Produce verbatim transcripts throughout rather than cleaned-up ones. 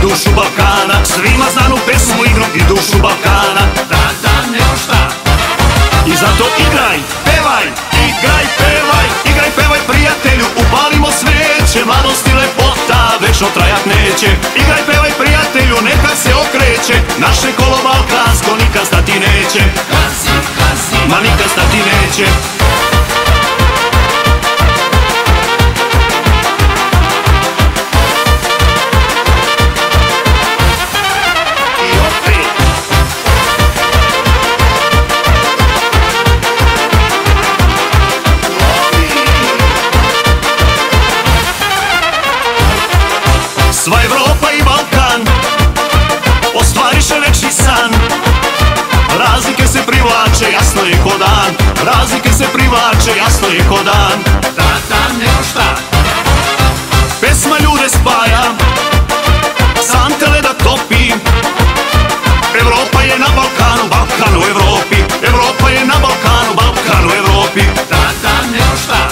dušu Balkana. Svima znanu pesmu, igru i dušu Balkana. Da, da, nego šta. I zato igraj, pevaj, igraj, pevaj, igraj, pevaj prijatelju, upalimo sveće, mladost i lepota večno trajat neće. Igraj, pevaj prijatelju, neka se okreće, naše kolo balkansko nikad stati neće. Gazi, gazi, ma nikad stati neće. Sva Evropa i Balkan ostvariše nečiji san. Razlike se privlače, jasno je ko dan. Razlike se privlače, jasno je ko dan. Da, da, nego šta. Pesma ljude spaja, santele da topi. Evropa je na Balkanu, Balkan u Evropi. Evropa je na Balkanu, Balkan u Evropi. Da, da, nego šta.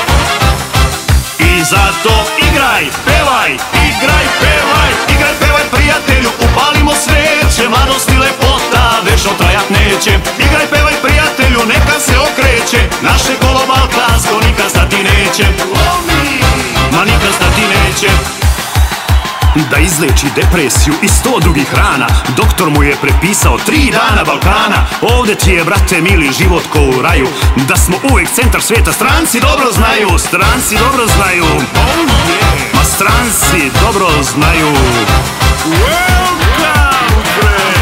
I zato igraj, pevaj, igraj, pevaj, igraj, pevaj prijatelju, upalimo sveće, mladost i lepota večno trajat neće. Igraj, pevaj prijatelju, neka se okreće, naše kolo balkansko nikad stati neće. Ma nikad stati neće. Da izleči depresiju i sto drugih rana, doktor mu je prepisao tri dana Balkana. Ovde ti je, brate mili, život ko u raju. Da smo uvek centar sveta, stranci dobro znaju. Stranci dobro znaju. Oh yeah. Ma stranci dobro znaju. Welcome, friend.